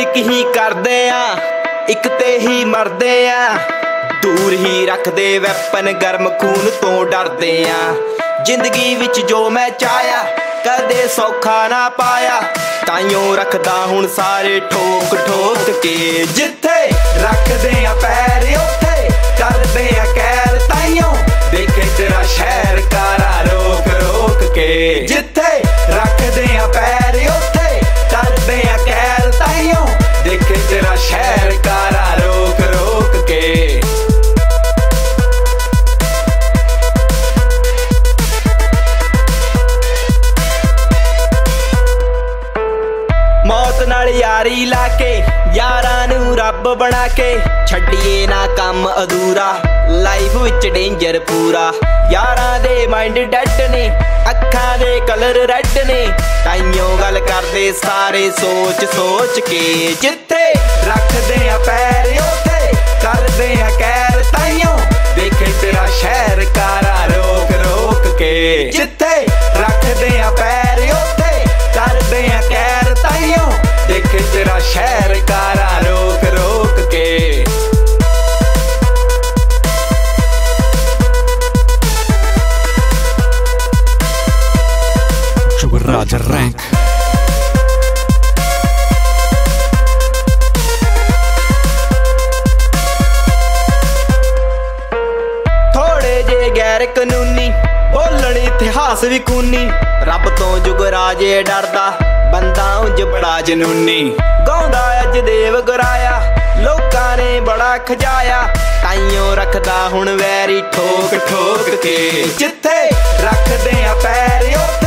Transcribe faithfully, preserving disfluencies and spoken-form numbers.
ਇੱਕ ਹੀ ਕਰਦੇ ਆ, ਇੱਕ ਤੇ ਹੀ ਮਰਦੇ ਆ। ਦੂਰ ਹੀ ਰੱਖਦੇ ਵੈਪਨ, ਗਰਮ ਖੂਨ ਤੋਂ ਡਰਦੇ ਆ। ਜ਼ਿੰਦਗੀ ਵਿੱਚ ਜੋ ਮੈਂ ਚਾਹਿਆ ਕਦੇ ਸੌਖਾ ਨਾ ਪਾਇਆ, ਤਾਈਓ ਰੱਖਦਾ ਹੁਣ ਸਾਰੇ ਠੋਕ ਠੋਕ ਕੇ। ਜਿੱਥੇ ਰੱਖਦੇ ਆ ਪੈਰ ਉੱਥੇ ਕਰਦੇ ਆ ਕਹਿਰ, ਤਾਈਓ ਦੇਖੇ ਤੇਰਾ ਸ਼ਹਿਰ ਕਾਰਾ ਰੋਕ ਰੋਕ ਕੇ। ਜਿੱਥੇ ਰੱਖਦੇ ਆ ਪੈਰ ਉੱਥੇ ਕਰਦੇ ਆ ਕਹਿਰ, ਤਾਈਓ ਦੇਖੇ ਤੇਰਾ ਸ਼ਹਿਰ ਕਾਰਾ ਰੋਕ ਰੋਕ ਕੇ। ਮੌਤ ਨਾਲ ਯਾਰੀ ਲਾ ਕੇ, ਯਾਰਾਂ ਨੂੰ ਰੱਬ ਬਣਾ ਕੇ, ਛੱਡੀਏ ਨਾ ਕੰਮ ਅਧੂਰਾ, ਲਾਈਫ ਵਿੱਚ ਡੇਂਜਰ ਪੂਰਾ। ਯਾਰਾਂ ਦੇ ਮਾਈਂਡ ਡੈਡ ਨੇ, ਅੱਖਾਂ ਦੇ ਕਲਰ ਰੈਡ ਨੇ, ਤਾਈਓ ਗੱਲ ਕਰਦੇ ਸਾਰੇ ਸੋਚ ਸੋਚ ਕੇ। ਜਿੱਥੇ ਰੱਖਦੇ ਆ ਪੈਰ ਉੱਥੇ ਕਰਦੇ ਆ ਕਹਿਰ, ਤਾਈਓ ਦੇਖੇ ਤੇਰਾ ਸ਼ਹਿਰ ਕਾਰਾ ਰੋਕ ਰੋਕ ਕੇ। ਜਿੱਥੇ ਰੱਖਦੇ ਆ ਪੈਰ ਉੱਥੇ ਕਰਦੇ ਆ ਕਹਿਰ, ਤਾਈਓ ਦੇਖੇ ਤੇਰਾ ਸ਼ਹਿਰ ਕਾਰਾ ਰੋਕ ਰੋਕ ਕੇ। Raja Rank ਥੋੜੇ ਜੇ ਗੈਰ ਕਾਨੂੰਨੀ ਬੋਲਣ ਇਤਿਹਾਸ ਵੀ ਖੂਨੀ, ਰੱਬ ਤੋਂ ਜੁਗਰਾਜੇ ਡਰਦਾ ਬੰਦਾ ਉਂਝ ਬੜਾ ਜਨੂਨੀ। ਗਾਉਂਦਾ ਅੱਜ ਦੇਵ ਗੁਰਾਇਆ, ਲੋਕਾਂ ਨੇ ਬੜਾ ਖਜਾਇਆ, ਤਾਈਓ ਰੱਖਦਾ ਹੁਣ ਵੈਰੀ ਠੋਕ ਠੋਕ ਕੇ। ਜਿੱਥੇ ਰੱਖਦੇ ਆ ਪੈਰ